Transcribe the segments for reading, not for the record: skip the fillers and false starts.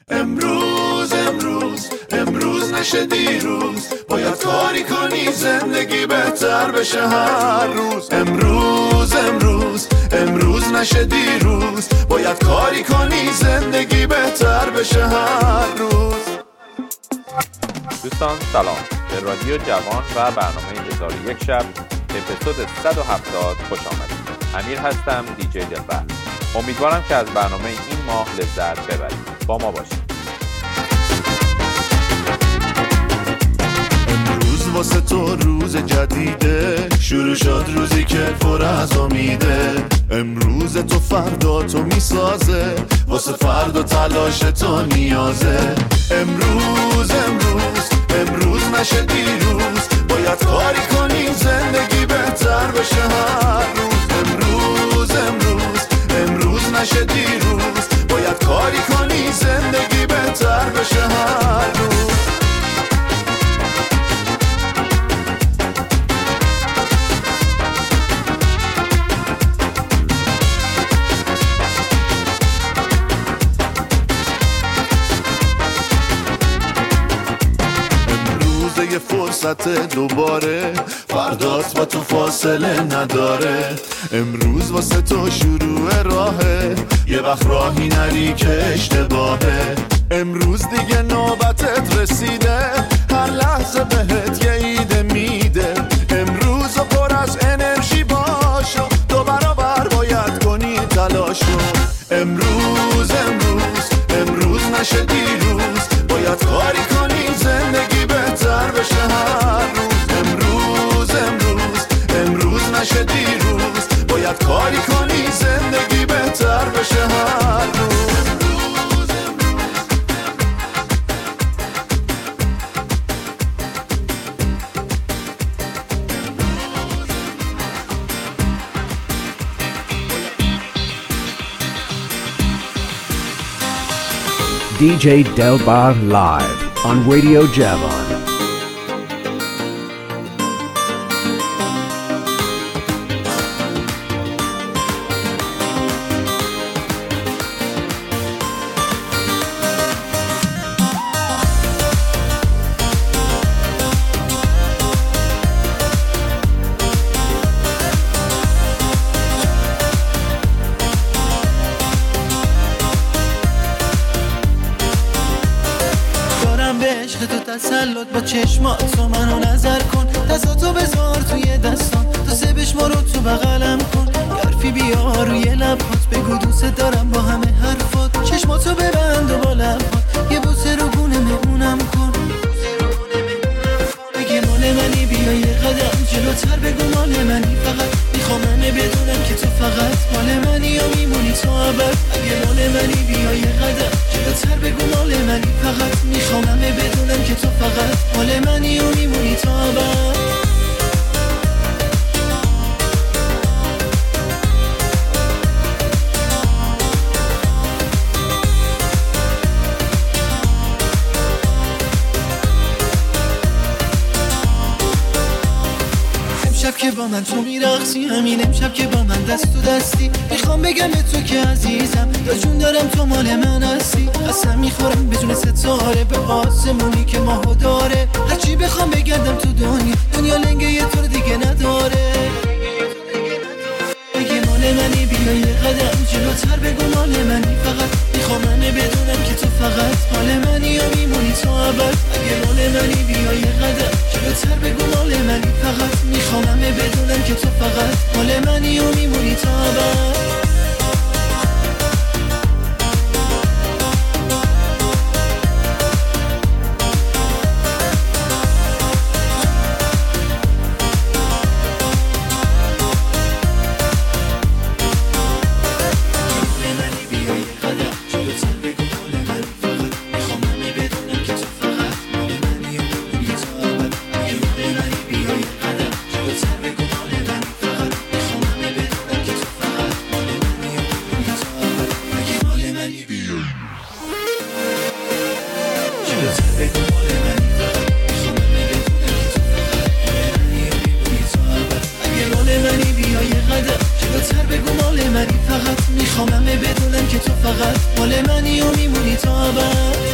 امروز نشه دیروز، باید کاری کنی زندگی بهتر بشه هر روز. امروز نشه دیروز، باید کاری کنی زندگی بهتر بشه هر روز. دوستان سلام، به رادیو جوان و برنامه 1001 شب اپیزود 170 خوش آمدید. امیر هستم، دیجی دلبر. امیدوارم که از برنامه این ماه لذت ببرید. با ما باشید. امروز واسه تو روز جدیده، شروع شد روزی که پر از امیده. امروز تو فردا تو میسازه، واسه فردا تلاش تو نیازه. امروز نشه دیروز، باید کاری کنی زندگی بهتر بشه هر روز. امروز نشه دیروز، باید کاری کنی زندگی بهتر بشه هر روز. یه فرصت دوباره، فردات با تو فاصله نداره. امروز واسه تو شروع راهه، یه وقت راهی نری که اشتباهه. امروز دیگه نوبتت رسیده، هر لحظه بهت یه ایده میده. امروز پر از انرژی باشو، 2 برابر باید کنی تلاشو. امروز نشه دیروز، باید کاری کنی زندگی بهتر بشه هر روز. امروز نشه دیروز، باید کاری کنی زندگی بهتر بشه هر روز. DJ Delbar live on Radio Javan. تسلط با چشماتو منو نظر کن، دستاتو بذار توی دستان، تا سه بشمار رو تو بغلم کن. حرفی بیا روی لبات، بگو دوست دارم با همه حرفات. چشماتو ببند و با لبات یه بوسه رو گونه مهمونم کن. بگی مال منی، بیا یه قدم جلوتر بگو مال منی. فقط میخوام همه بدونم که تو فقط مال منی و میمونی تو ابد. اگه مال منی بیا یه قدم جلوتر بگو مال منی. فقط میخوام همه بدونم که تو فقط مال منی و میمونی تا ابد. امشب که با من تو میرقصی، همین امشب که با من دست تو دستی. میخوام بگم به تو که عزیزم، یا جون دارم تو مال من هستی. قسم میخورم به جون ستاره، به آسمونی که ماهو داره. هرچی بخوام بگردم تو دنیا لنگه یه طور دیگه نداره. اگه مال منی بیا یه قدم جلوتر بگو مال منی. فقط میخوام همه بدونم که تو فقط مال منی و میمونی تا ابد. اگه مال منی بیا یه قدم جلوتر بگو مال منی. فقط میخوام همه بدونم که تو فقط مال منی و میمونی تا ابد. میخوام همه بدونم که تو فقط مال منی و میمونی تا ابد.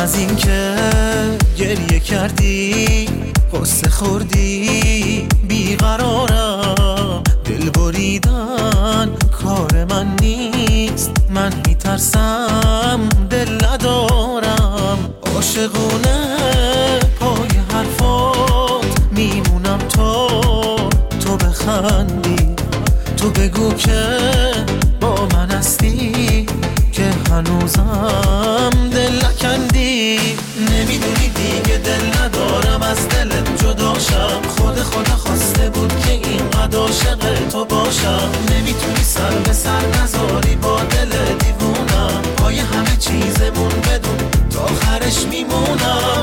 از این که گریه کردی قصه خوردی بیقرارم، دل بریدن کار من نیست، من میترسم دل ندارم، عاشقونه پای حرفات میمونم تو بخندی، تو بگو که با من هستی که هنوزم دل نکندی. نمیدونی دیگه دل ندارم از دلت جداشم، خدا خواسته بود که اینقدر عاشق تو باشم، نمیتونی سر به سر نذاری با دل دیوونم، پای همه چیزمون بدون تا آخرش میمونم.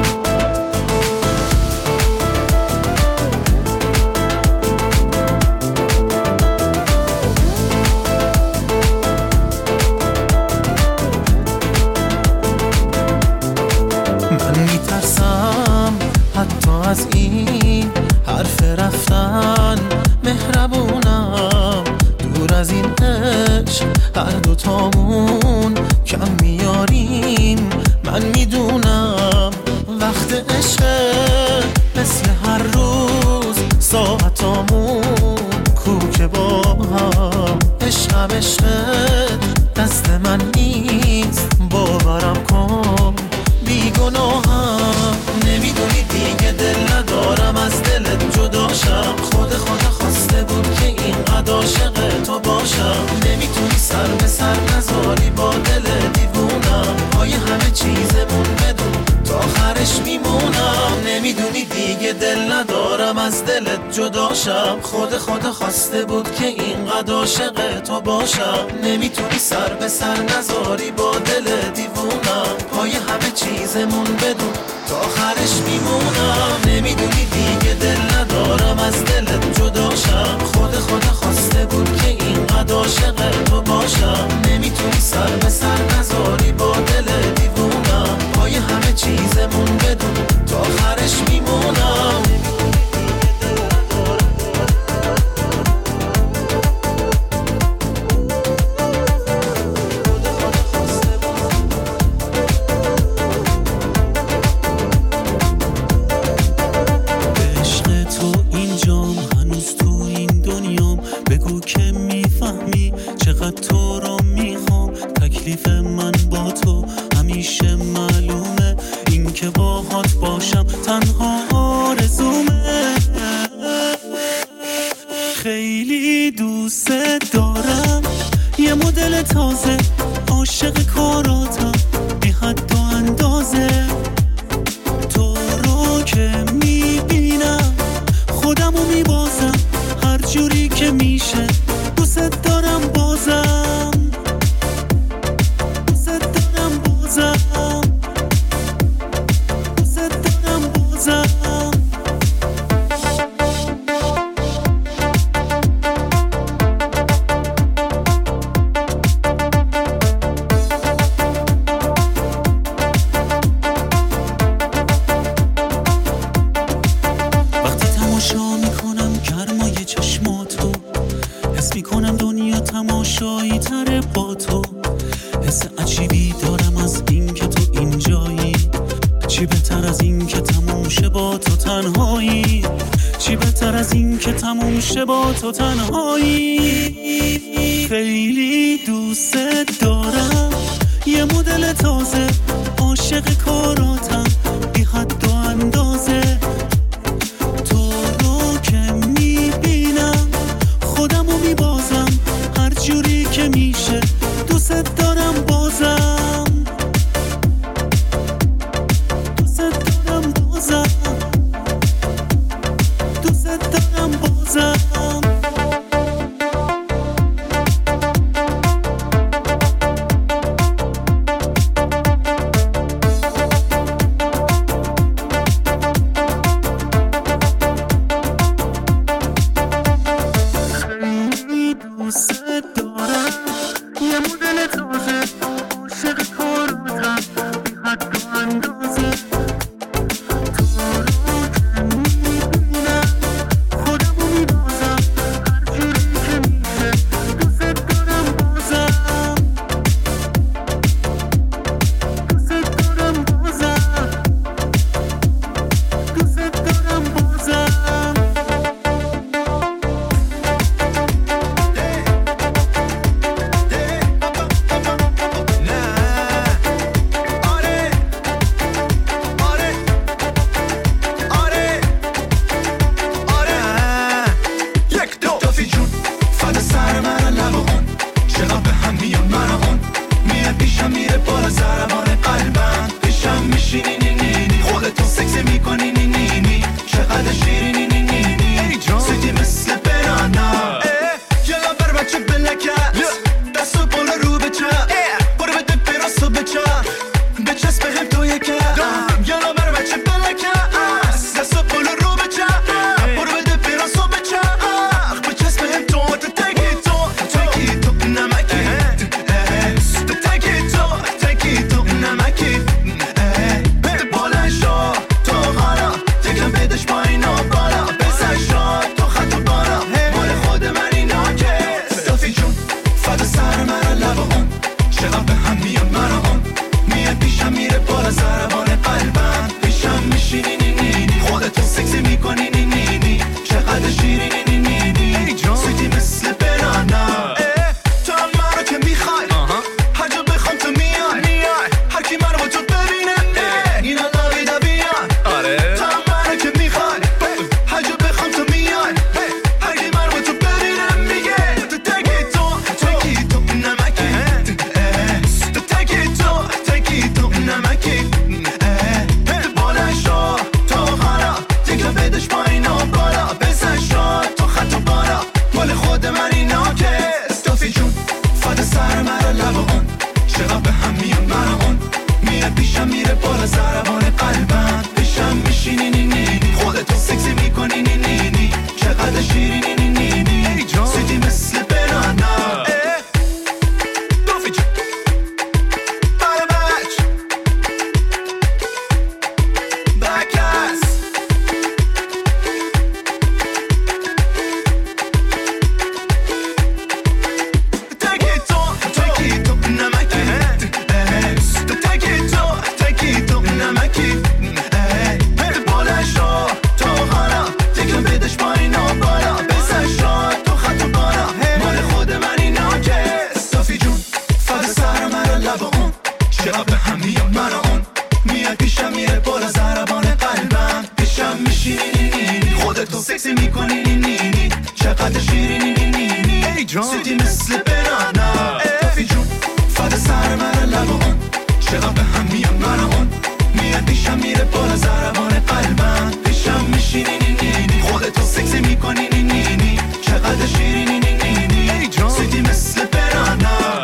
از این حرف رفتن مهربونم، دور از این عشق هر دوتامون کم میاریم، من میدونم وقت عشق مثل هر روز ساعتامون کوک با هم، عشقم دست من نیست باورم کن بیگناهم، نمیدونی دیگه دل ندارم از دلت جداشم، خدا خواسته بود که اینقدر عاشق تو باشم، نمیتونی سر به سر نذاری با دل دیوونم، پای همه چیزمون بدون تا آخرش میمونم، نمیدونی دیگه دل ندارم از دلت جداشم، خدا خواسته بود که اینقدر عاشق تو باشم، نمیتونی سر به سر نذاری با دل دیوونم، پای همه چیزمون بدون تا آخرش میمونم، نمیدونی دیگه دل ندارم از دلت جداشم، خدا خواسته بود که اینقدر عاشق تو باشم، نمیتونی سر به سر نذاری با دل دیوونم، پای همه چیزمون بدون تا آخرش میمونم. تو رو میخوام، تکلیف من با تو همیشه معلومه، این که باهات باشم تنها آرزومه، خیلی دوست دارم یه مدل تازه، عاشق کاراتم بی حد و اندازه، تو رو که میبینم خودمو میبازم، هر جوری که میشه دوست دارم بازم، دوست دارم بازم، دوست دارم بازم. وقتی تماشا میکنم گرمای چشماتو، حس میکنم دنیا تماشایی تره با تو، حس عجیبی دارم از این که تو اینجایی، چی بهتر از این که تموم شه با تو تنهایی، چی بهتر از این که تموم شه با تو تنهایی، خیلی دوست دارم یه مدل تازه، عاشق کاراتم بی حد و اندازه، تو رو که میبینم خودمو میبازم، هر جوری که میشه دوست دارم بازم، دوست دارم بازم، دوست دارم بازم. سکسی میکنی نی نی نی چقدر شیرینی نی نی نی سویتی مثل بنانا یلا بر بچه بلکت دستو بالا رو به چپ برو بده براسو به چپ بچسب به هم تو یکم یلا بر بچه بلکت دستو بالا رو به چپ برو بده براسو به چپ بچسب به هم تو تکی تو نمکی تکی تو نمکی بالشا تو حالا تکم بدش پایین و بالا بزشا تو خط و بالا مال خود من اینا که صافی جون فدا سر من لب اون چقدر به هم میاد من اون میاد پیشم میره بالا ضربان قلبم پیشم میشینی نی نی نی خودتو سکسی میکنی نی نی نی چقدر شیرینی نی نی نی سویتی مثل بنانا تو هم من رو که میخوای هر جا بخوام تو میای هر کی من رو با تو ببینه اینا لاویدا بیان تو هم من رو که میخوای هر جا بخوام تو میای هر کی من رو با تو ببینه میگه تو تکی تو نمکی تو تکی تو نمکی بالشا تو حالا تکم بدش پایین و بالا بزشا تو خط و بالا مال خود من اینا که استافی جون فدا سر مرا لب اون چقدر به هم میاد من اون میاد پیشم میره بالا ضربان قلبم پیشم میشینی نی نی نی خودتو سکسی میکنی نی نی نی چقدر شیرینی نی نی نی سویتی مثل بنانا استافی جون بله بچ بکس تکی تو نمکی تکی تو نمکی بالشا تو حالا تکم بدش پایین و بالا بزشا تو خط و بالا مال خود من اینا که صافی جون فدا سر مرا لب اون چقدر به هم میاد من اون میاد پیشم میره بالا ضربان قلبم پیشم میشینی نی نی نی خودتو سکسی میکنی نی نی نی چقدر شیرینی نی نی نی سویتی مثل بنانا صافی جون فدا سر مرا لب اون چقدر به هم میاد من اون میاد پیشم میره بالا ضربان قلبم پیشم میشینی نی نی نی خودتو سکسی میکنی نی نی نی چقدر شیرینی نی نی نی سویتی مثل بنانا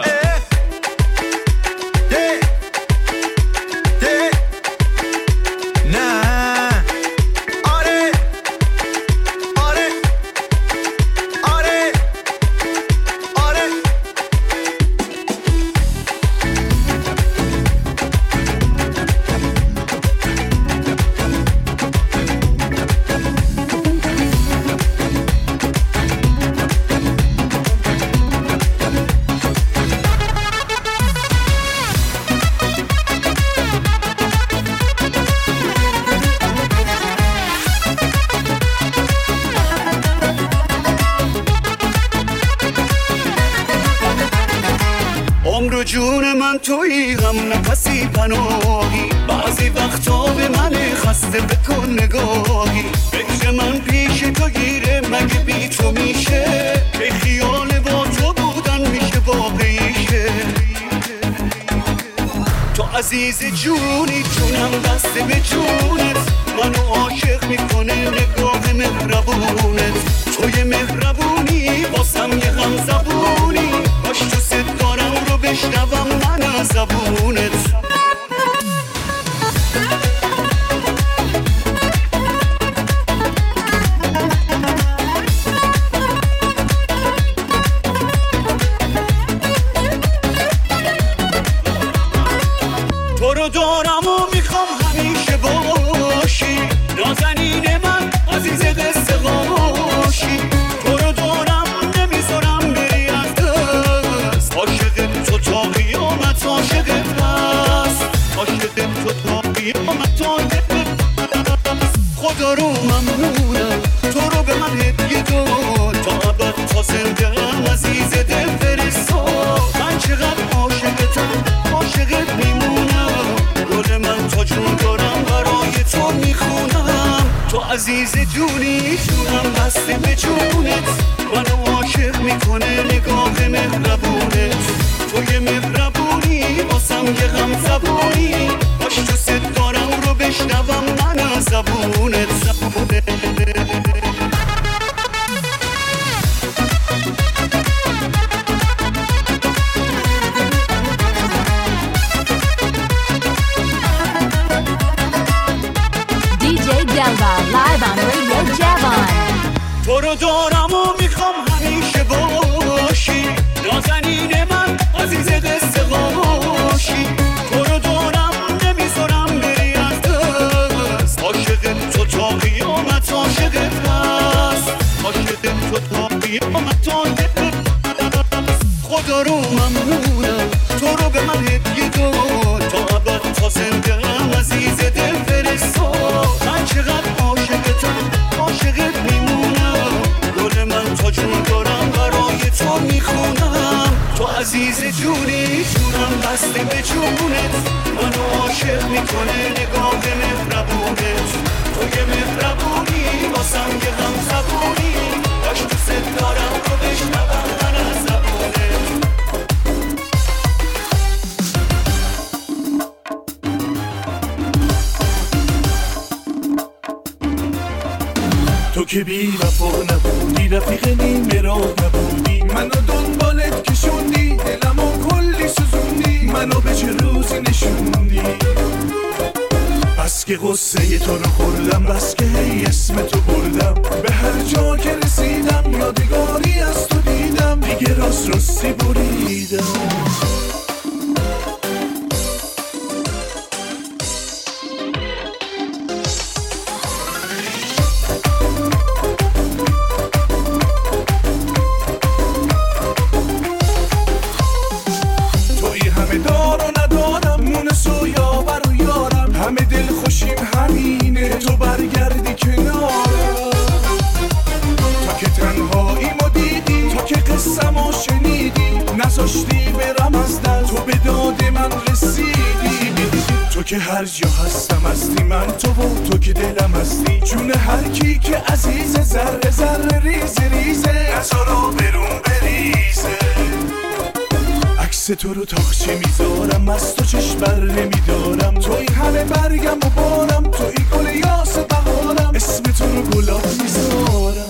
عمر و جون من تویی غم نفسی پناهی بعضی وقتا به من خسته بکن نگاهی فکر من پیش تو گیره مگه بی تو میشه که خیال با تو بودن میشه واقعیشه تو عزیز جونی جونم دست به جونت منو عاشق میکنه نگاه مهربونت توی مهربونی واسم یه غم زبونی باش تو صدارم رو بشنوم من از زبونت تو رو دارم و میخوام همیشه باشی نازنین من عزیز قصه باشی تو رو دارم نمیذارم بری از دست عاشق تو تا قیامت عاشقت هست عاشق تو تا قیامت عاشقت هست خدا رو ممنونم تو رو به من هدیه داد تا ابد تا زنده‌ام عزیز دل فرستاد من چقدر عاشقتم عاشقت میمونم گل من تا جون دارم برای تو میخونم تو عزیز جونی جونم بسته به جونت منو عاشق میکنه نگاه مهربونت توی مهربونی واسم یه غم زبونی باش تو صدارم رو بشنوم من از زبونت DJ Delbar live on Radio Javon. تو رو دارم و میخوام همیشه باشی، نازنین من عزیز دست باشی. تو رو دارم نمیذارم بری از دست، عاشق تو تا قیامت، عاشق هست، عاشق تو تا قیامت، خدا رو ممنونم تو رو به من هدیه داد، تا ابد تا زنده‌ام عزیز دل فرستاد. من چقدر عاشقتم، عاشقت میمونم، گل من تا جون دارم برای تو میخونم. تو عزیز جونی، جونم بسته به جونت، منو عاشق میکنه نگاه مهربونت. تو یه مهربونی واسم یه غم زبونی، باش دوست دارم رو بشنوم من از زبونت. تو که بی وفا نبودی، رفیق نیمه راه نبودی، منو دنبالت کشوندی، دلمو کلی سوزوندی، منو به چه روزی نشوندی. بس که غصه تو رو خوردم، بس که هی اسم تو بردم، به هر جا که رسیدم یادگاری از تو دیدم، دیگه راست راستی بریدم. تو برگردی کنارم، تا که تنهایی ما دیدی، تا که قصه‌مو شنیدی، نذاشتی برم از در، تو به داد من رسیدی. تو که هر جا هستم هستی، من تو و تو که دلم هستی، جون هر کی که عزیز، ذره ذره ریزه ریزه، نذارا برون بریزه. عکس تو رو تاخچه میذارم، از تو چشم بر نمیدارم، توی همه برگم و بارم، توی گل یاس بهارم، اسم تو رو گلاب میذارم.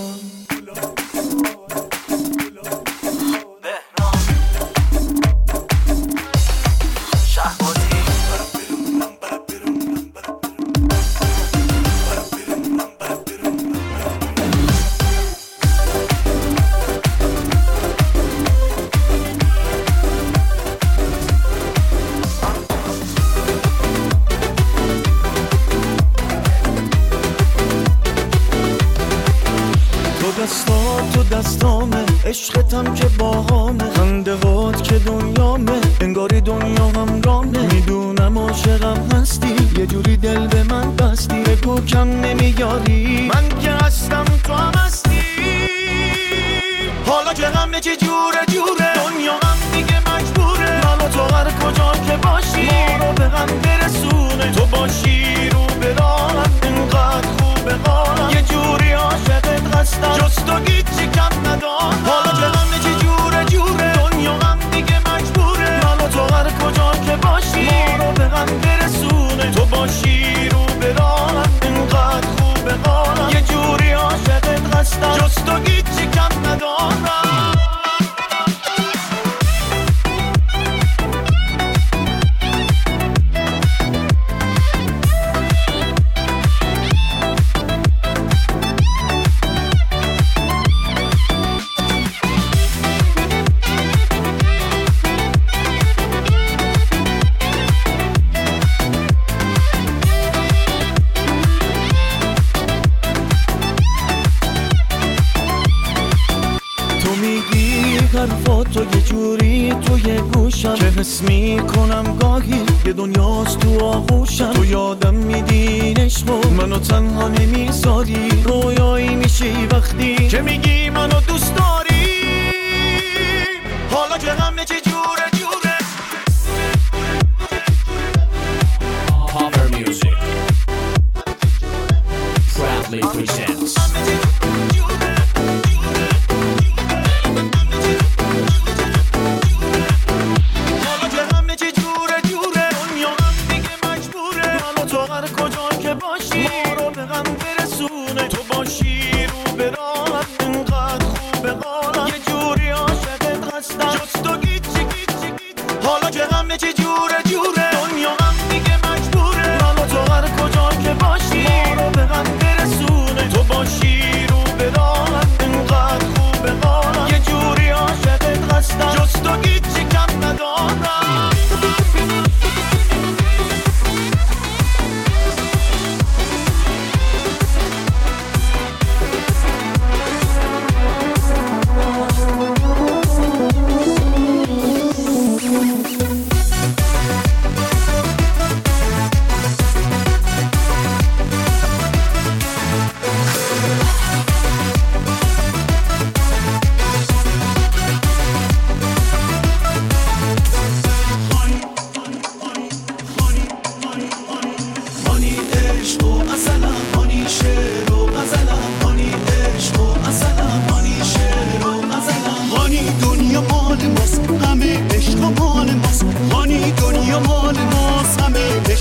عشقتم که باهامه، خنده هات که دنیامه، انگاری دنیا هم رامه. میدونم عاشقم هستی، یه جوری دل به من بستی، بگو کم نمیاری، من که هستم تو هم هستی. حالا که همه چی جوره جوره، دنیا هم دیگه مجبوره، من و تو هر کجا که باشی ما رو به هم برسونه. تو باشی رو به راهم، اینقدر خوبه حالم، یه جوری عاشقت هستم، جز تو هیچی کم ندارم. حالا که همه چی جوره جوره، دنیا هم دیگه مجبوره، من و تو هر کجا که باشی ما رو به هم برسونه. تو باشی رو به راهم، اینقدر خوبه حالم، یه جوری عاشقت هستم، جز تو هیچی کم ندارم. حرفاتو یه جوری توی گوشم، که حس میکنم گاهی یه دنیاست تو آغوشم. تو یادم میدین عشقو، منو تنها نمیذاری، رویایی میشی وقتی که میگی منو دوست داری. حالا که همه چی جوره جوره. Power Music proudly presents هر کجا که باشی ما رو به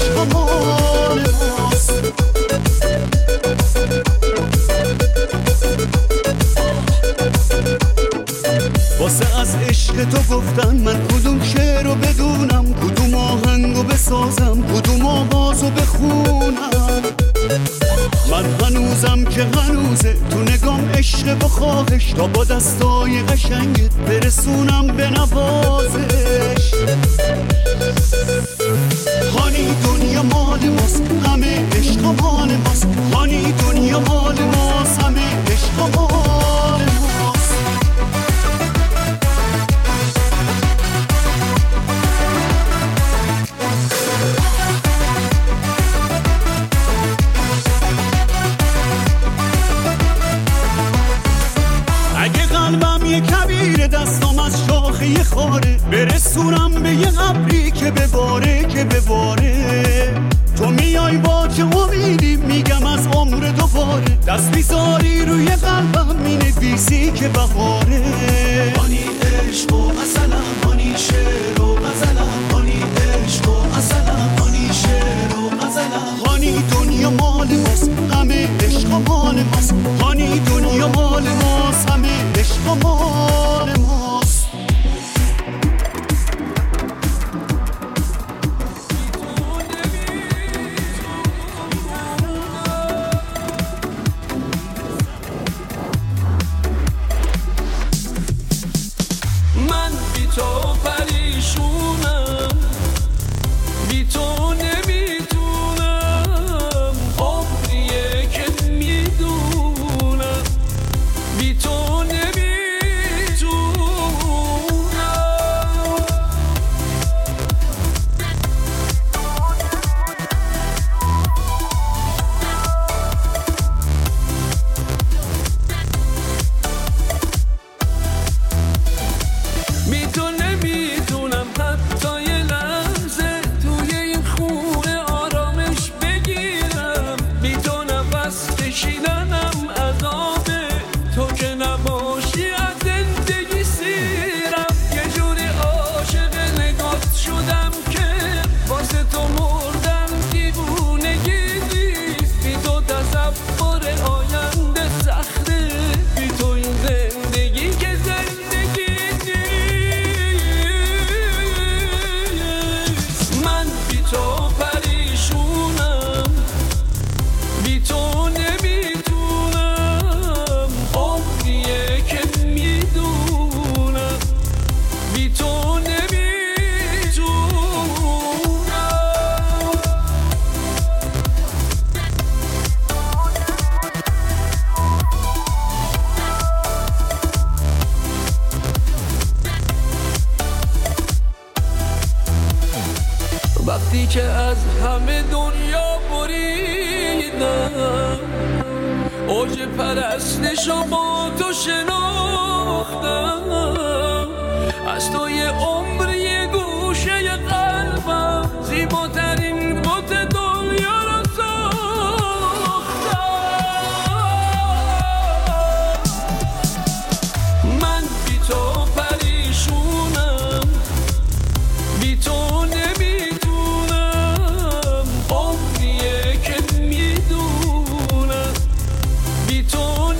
عشق مال ماست. واسه از عشق تو گفتن من کدوم شعر رو بدونم، کدوم آهنگ رو بسازم، کدوم آواز رو بخونم. من هنوزم که هنوزه تو نگام عشق و خواهش، تا با دستای قشنگت برسونم به نوازش. هانی دنیا مال ماست، همه عشق مال ماست. هانی دنیا مال ماست، همه عشق مال ماست. اگه قلبم یه کبیر دستم از شاخه یه خاره، برسونم به یه قبری که بباره که بباره. تو میای با چه امیدی میگم از عمر دوباره، دست بیزاری روی قلبم مینویسی که بهاره. هانی عشق و اصلم، هانی شعر و غزلم، هانی عشق و اصلم، هانی شعر و غزلم. هانی دنیا مال ماست، همه عشق مال ماست. هانی دنیا مال ماست، همه عشق مال ماست. من بی تو پریشونم، بی تو نمیتونم. عمریه که میدونم بی تو نمیتونم حتی یه لحظه توی این خونه آرامش بگیرم. بی تو نفس کشیدنم عذابه، تو که نباشی از زندگی سیرم. یه جوری عاشق نگات شدم که واسه تو مردم، دیوونگی نیست. بی تو تصور آینده سخته، بی تو این زندگی که زندگی نیست. من بی تو پریشونم، بی تو نمیتونم. عمریه که میدونم بی تو نمیتونم. وقتی که از همه دنیا بریدم، اوج پرستشو با تو شناختم. از تو یه عمر یه گوشه قلبم، زیباترین بت دنیا رو ساختم. من بی تو پریشونم، بی تو نمیتونم. عمریه که میدونم بی تو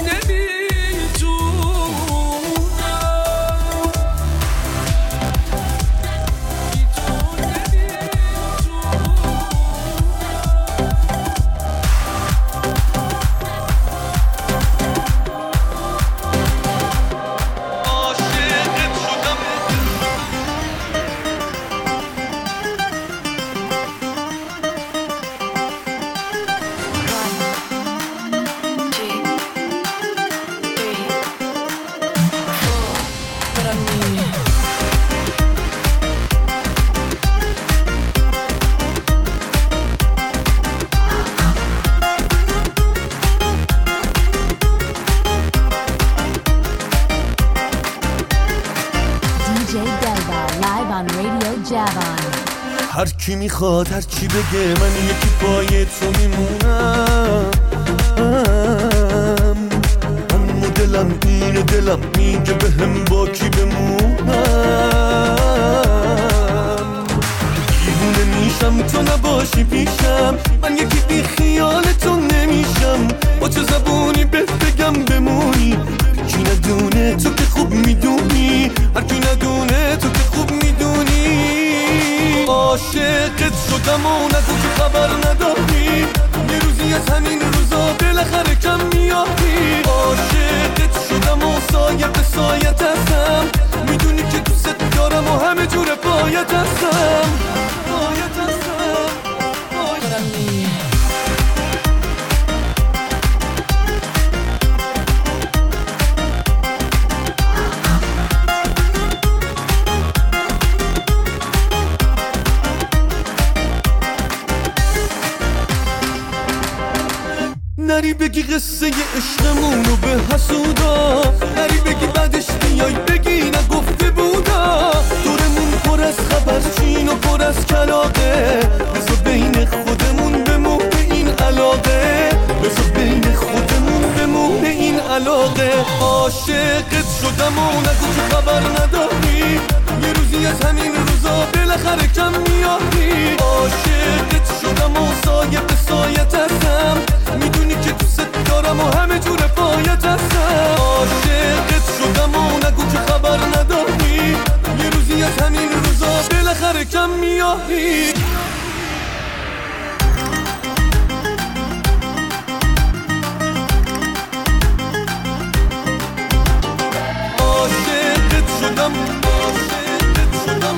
هر کی میخواد هر چی بگه، من یکی پای تو میمونم. اما دلم اینه، دلم میگه بهم با کی بمونم. دیوونه میشم تو نباشی پیشم، من یکی بی خیالتون نمیشم. با چه زبونی بهت بگم بمونی، کی ندونه تو که خوب میدونی، هر کی ندونه تو که خوب میدونی. عاشقت شدم و نگو که خبر نداری، یه روزی از همین روزا بالاخره کم میاری. عاشقت شدم و سایه به سایت هستم، میدونی که دوست دارم و همه جور پایت هستم، پایت هستم، پایت هستم. نری بگی قصه عشقمونو به حسودا، نری بگی بعدش بیای بگی نگفته بودا. دورمون پر از خبر چین و پر از کلاغه، بذار بین خودمون بمونه این علاقه، بذار بین خودمون بمونه این علاقه. عاشقت شدم و نگو که خبر نداری، یه روزی از همین روزا بالاخره کم میاری. عاشقت شدم و سایه به سایت هستم، میدونی که دوست دارم و همه جور پایت هستم. عاشقت شدم و نگو که خبر نداری، یه روزی از همین روزا بالاخره کم میاری. عاشقت شدم، عاشقت شدم.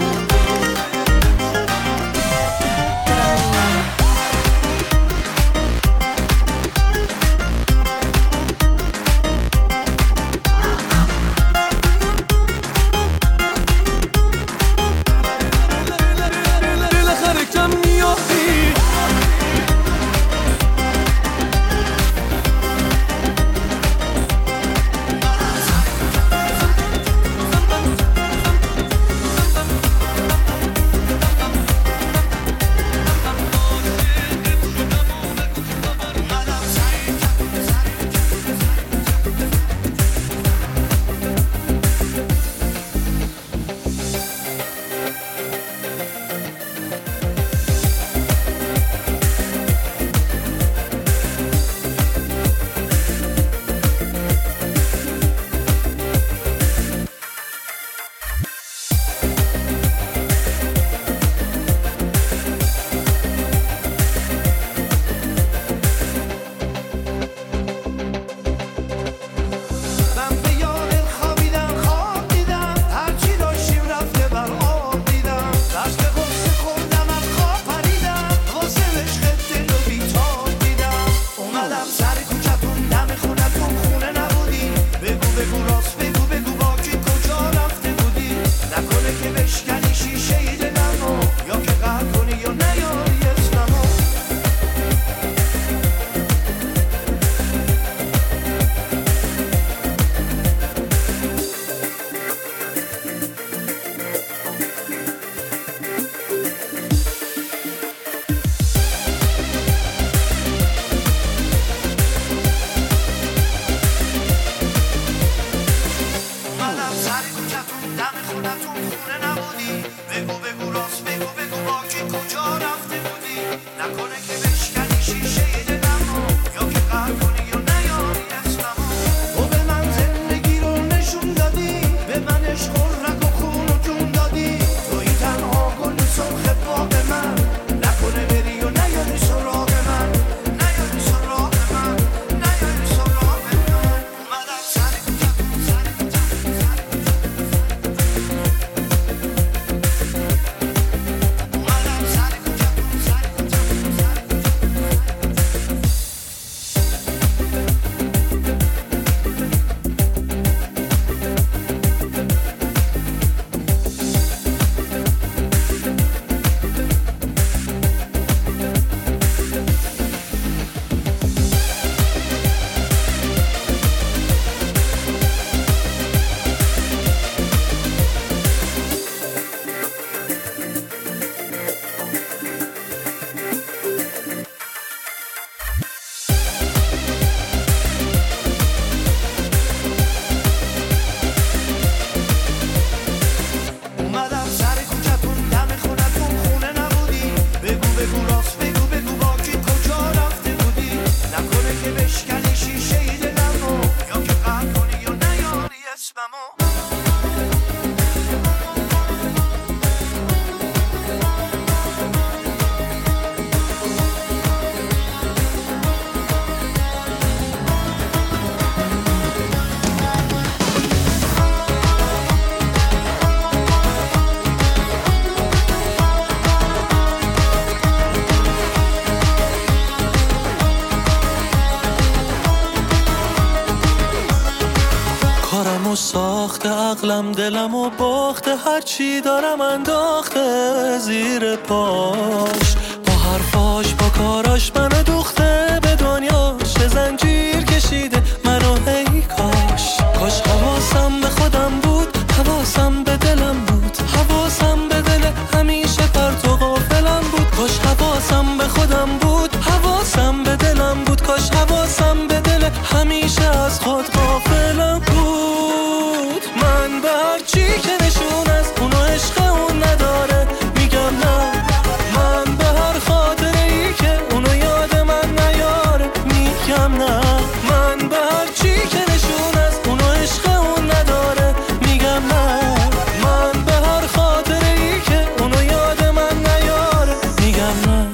و ساخته، عقلم دلم و باخته، هرچی دارم انداخته زیر پاش. با حرفاش با کاراش منو دوخته به دنیاش، زنجیر کشیده منو هی کاش. کاش حواسم به خودم بود، حواسم به دلم بود، حواسم به دل همیشه پرت و غافلم بود. کاش حواسم به خودم بود، حواسم به دلم بود، کاش حواسم به دل همیشه از خود غافلم بود. من به هر چی که نشون از اونو عشق اون نداره میگم نه، من به هر خاطره ای که اونو یاد من نیاره میگم نه، من به هر چی که نشون از اونو عشق اون نداره میگم نه، من به هر خاطره ای که اونو یاد من نیاره میگم نه.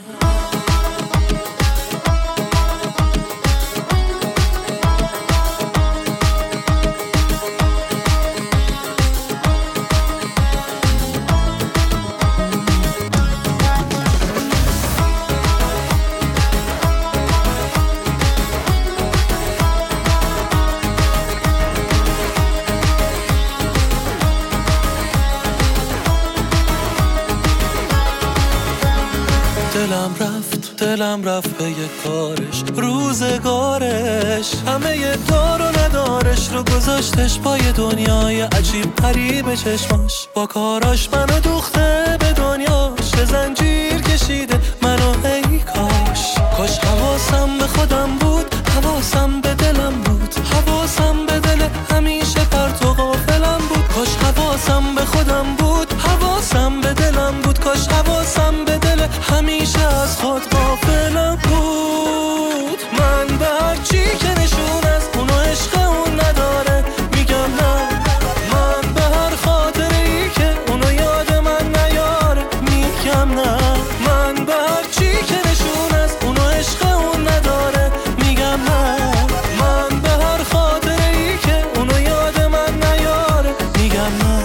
دلم رفت به یه کارش، روزگارش همه یه دار و ندارش رو گذاشتش پای دنیای عجیب غریب چشماش. با کاراش منو دوخته به دنیاش، زنجیر کشیده منو ای کاش. کاش حواسم به خودم بود، حواسم به دلم بود، حواسم به دل همیشه پرت و غافلم بود. کاش حواسم به خودم بود، حواسم به دلم بود، کاش حواسم به دل همیشه از خود غافلم بود. من به هر چی که نشون از اونو عشق اون نداره میگم نه، من به هر خاطره ای که اونو یاد من نیاره میگم نه، من به هر چی که نشون از اونو عشق اون نداره میگم نه، من به هر خاطره ای که اونو یاد من نیاره میگم نه.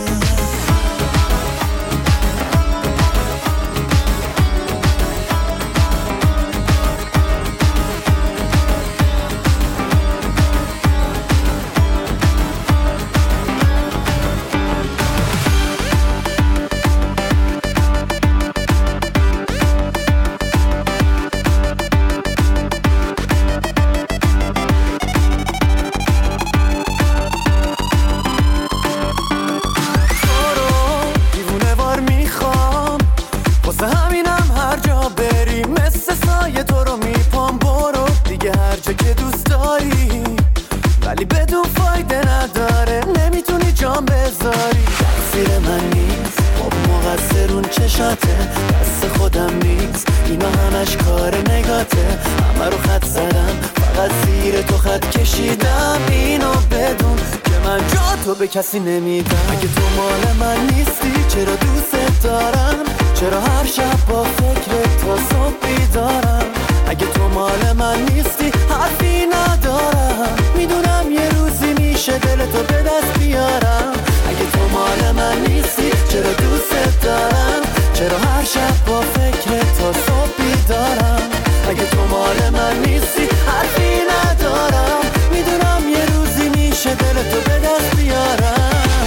دست خودم نیست اینا همش کار نگاته، همه رو خط زدم فقط زیر تو خط کشیدم. اینو بدون که من جا تو به کسی نمیدم. اگه تو مال من نیستی چرا دوست دارم، چرا هر شب با فکر تا صبح بیدارم. اگه تو مال من نیستی حرفی ندارم، میدونم یه روزی میشه دل تو به دست بیارم. اگه تو مال من نیستی چرا دوست دارم، چرا هر شب با فکر تا صبح بیدارم. اگه تو مال من نیستی حرفی ندارم، میدونم یه روزی میشه دل تو به دست بیارم.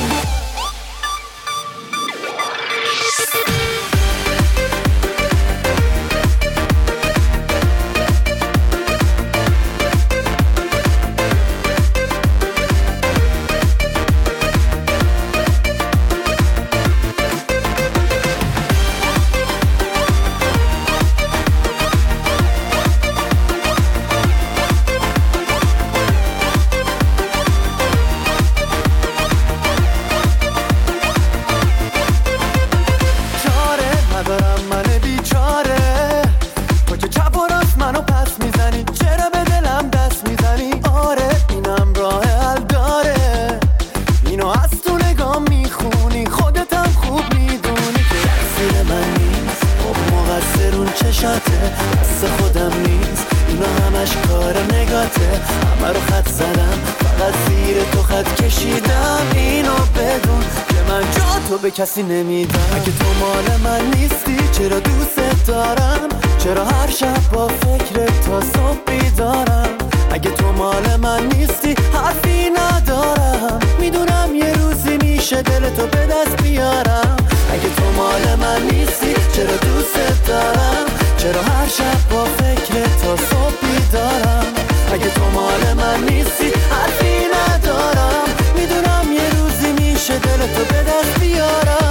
دست خودم نیست اینا همش کار نگاته، همه رو خط زدم فقط زیر تو خط کشیدم. اینو بدون که من جا تو به کسی نمیدم. اگه تو مال من نیستی چرا دوست دارم، چرا هر شب با فکر تا صبح بیدارم. اگه تو مال من نیستی حرفی ندارم، میدونم یه روزی میشه دلتو به دست بیارم. اگه تو مال من نیستی چرا دوست دارم، چرا هر شب با فکر تا صبح بیدارم. اگه تو مال من نیستی حرفی ندارم، میدونم یه روزی میشه دلتو به دست بیارم.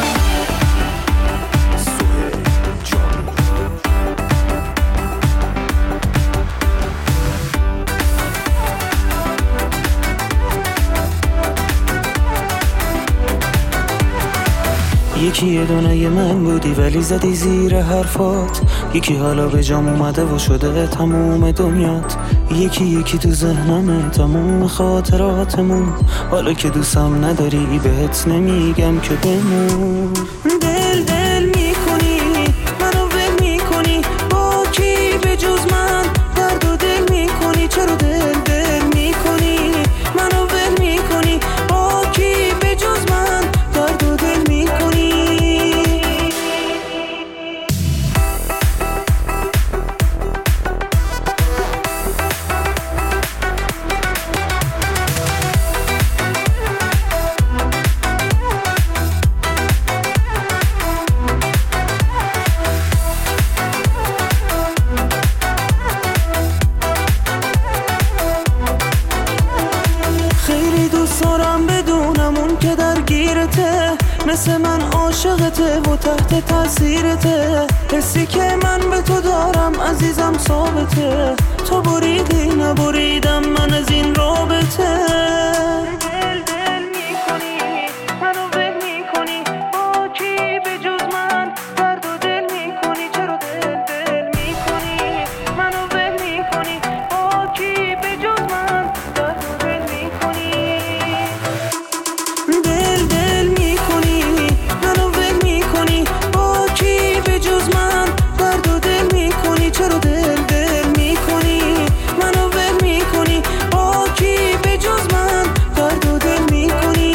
یکی یه دونه من بودی ولی زدی زیر حرفات، یکی حالا به جام اومده و شده تموم دنیات، یکی تو ذهنمه تموم خاطراتمون، حالا که دوستم نداری بهت نمیگم که بمون. دل میکنی منو ول میکنی، با کی به جز من درد و دل میکنی، چرا دل میکنی منو ول میکنی، با کی به جز من درد و دل میکنی. مثل من عاشقته و تحت تاثیرته، حسی که من به تو دارم عزیزم ثابته، تو بریدی نبریدم من از این رابطه. دل میکنی منو ول میکنی، با کی به جز من درد و دل میکنی، چرا دل میکنی منو ول میکنی، با کی به جز من درد و دل میکنی. دل میکنی منو ول میکنی، با کی به جز من درد و دل میکنی، چرا دل میکنی منو ول میکنی، با کی به جز من درد و دل میکنی.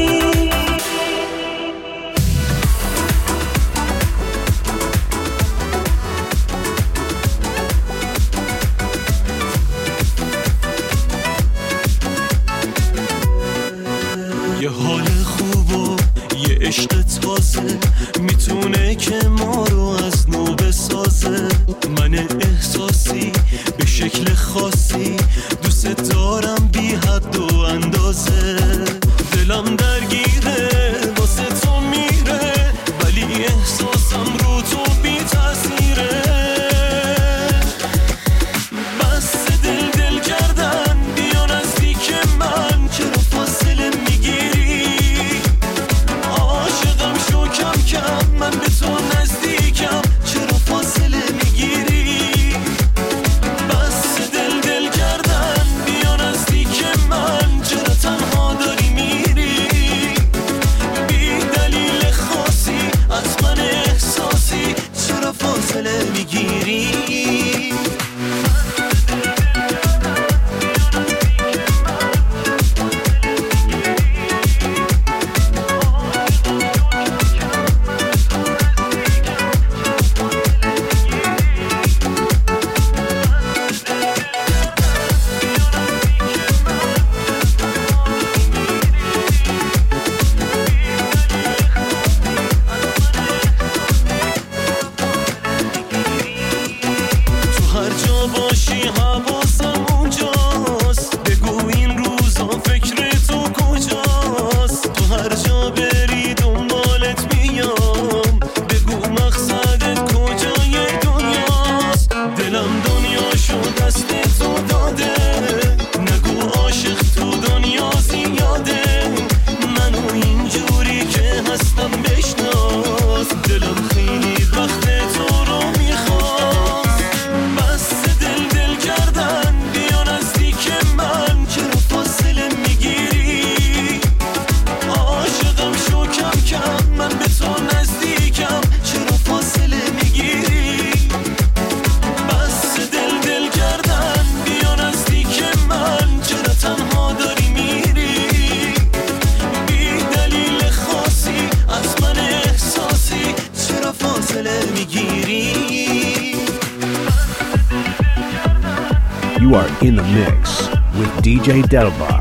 یه حال خوب و یه عشق تازه میتونه که ما رو از نو بسازه. من احساسی به شکل خاصی دوست دارم بی حد و اندازه، دلم درگیره واسه تو میره ولی احساسم رو تو بی تاثیره. بس دل کردن بیا نزدیک من، چرا فاصله میگیری؟ عاشقم شو کم کم من به تو نزدیکم، چرا فاصله میگیری؟ بس دل کردن You are in the mix with DJ Delbar.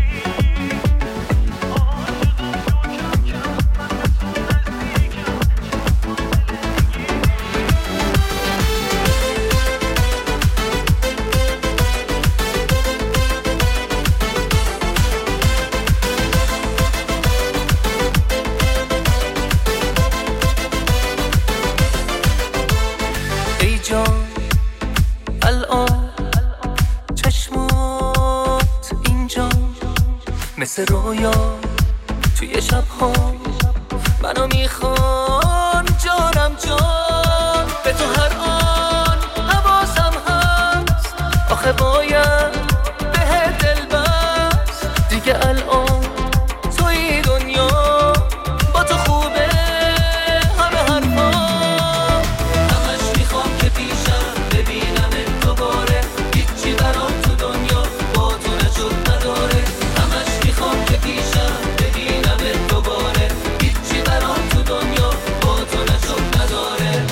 مثل رویا توی شب ها منو میخوان جانم جان به تو هر آن حواسم هست آخه باید به دل بست دیگه الان توی دنیا با تو خوبه همه حرفا همش میخوام که پیشم ببینم دوباره هیچی برام تو دنیا با تو نشد نداره که پیشم ببینم دوباره هیچی برام تو دنیا با تو نشد نداره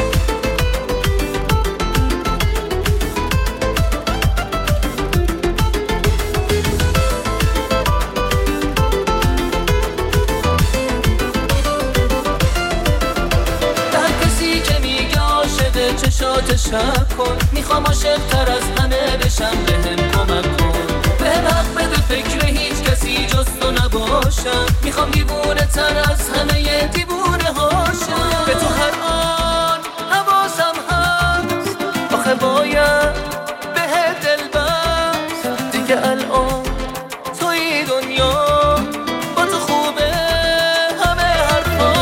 در کسی که میگه عاشقه چشات شب کن میخوام عاشق تر از همه بشم بهم کمک کن بهم حق بده فکر هیچ کسی جز تو نباشم میخوام دیوونه تر از همه دیوونه هاشم به تو هر آن حواسم هست آخه باید به دل بست دیگه الان توی دنیا با تو خوبه همه حرفا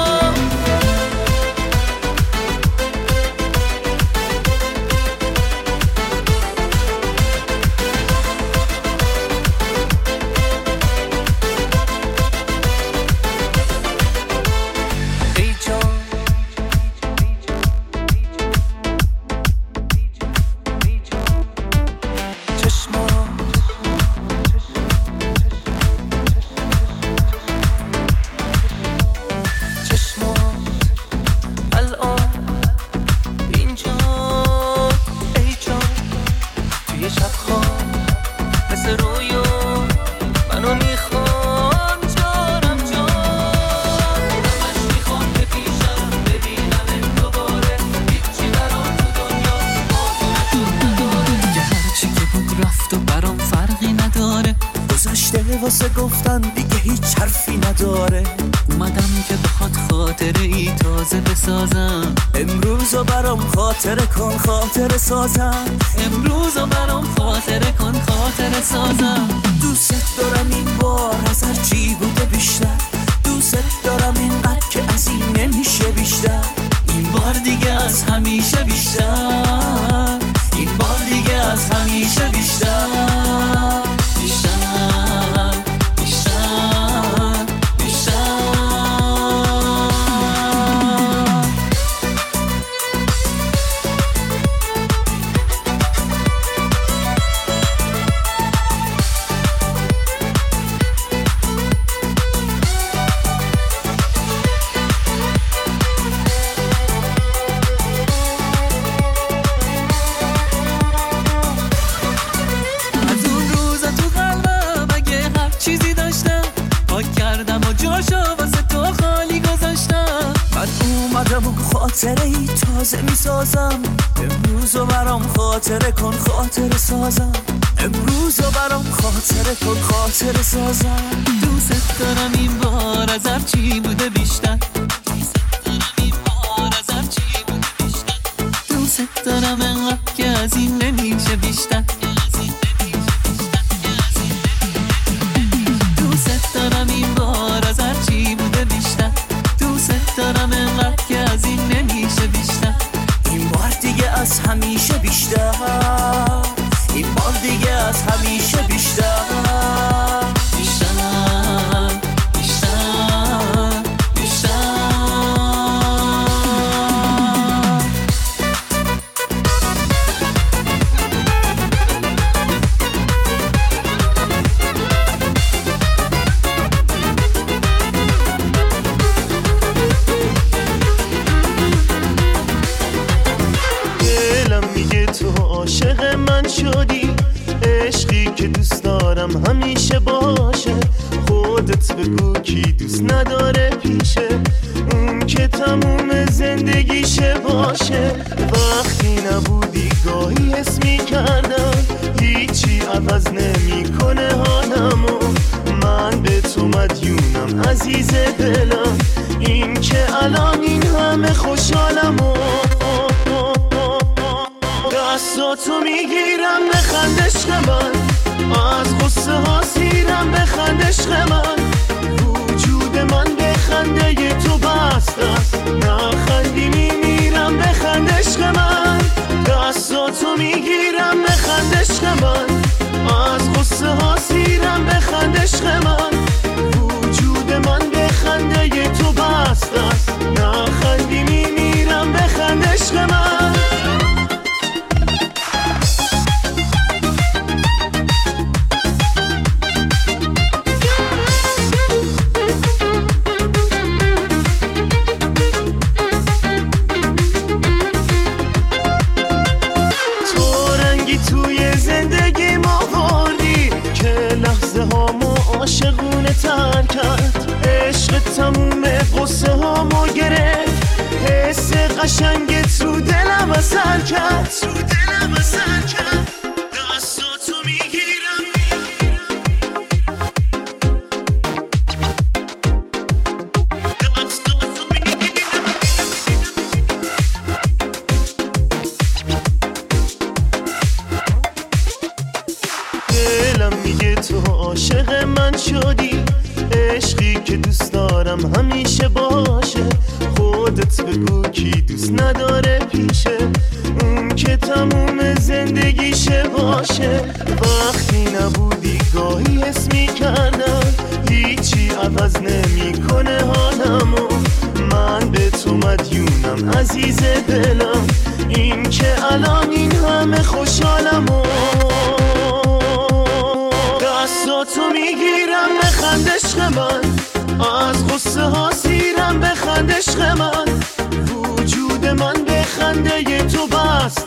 واسه گفتن دیگه هیچ حرفی نداره اومدم که بخواد خاطره ای تازه بسازم امروزو برام خاطره کن خاطره سازم امروزو برام خاطره کن خاطره سازم دوست دارم این بار از هر چی بوده بیشتر دوست دارم اینقدر که از این نمیشه بیشتر این بار دیگه از همیشه بیشتر این بار دیگه از همیشه بیشتر خاطره ای تازه میسازم امروزو برام خاطره کن خاطره سازم امروزو برام خاطره کن خاطره سازم دوست دارم این بار از هر چی بوده بیشتر دوست دارم انقدر که از این نمیشه بیشتر دوست دارم این بار از هر چی بوده بیشتر دوست دارم انقدر که از این نمیشه بیشتر این بار دیگه از همیشه بیشتر این بار دیگه از همیشه بیشتر عاشق من شدی، عشقی که دوست دارم همیشه باشه. خودت بگو کی دوست نداره پیشه، اون که تموم زندگیشه باشه. وقتی نبودی گاهی حس می‌کردم هیچی عوض نمی‌کنه حالمو. من به تو مدیونم عزیز دلم، این که الان این همه خوشحالمو. دستاتو میگیرم بخند عشق من، از غصه ها سیرم بخند عشق من. وجود من به خنده تو بسته است، نخندی میمیرم بخند عشق من. دستاتو میگیرم بخند عشق من، از غصه ها سیرم بخند عشق من. وجود من به خنده تو بسته است، نخندی میمیرم بخند عشق من. عاشقونه تر کرد، عشق تموم قصه هامو گرفت. حس قشنگ تو دلم اثر کرد، تو دلم اثر کرد. دستاتو میگیرم دلم میگه تو عاشق من شدی، عشقی که دوست دارم همیشه باشه. خودت بگو کی دوست نداره پیشه، اون که تموم زندگیشه باشه. وقتی نبودی گاهی حس میکردم هیچی عوض نمیکنه حالمو. من به تو مدیونم عزیز دلم، این که الان این همه خوشحالمو. دستاتو میگیرم بخند عشق من، از غصه ها سیرم بخند عشق من. وجود من به خنده تو بسته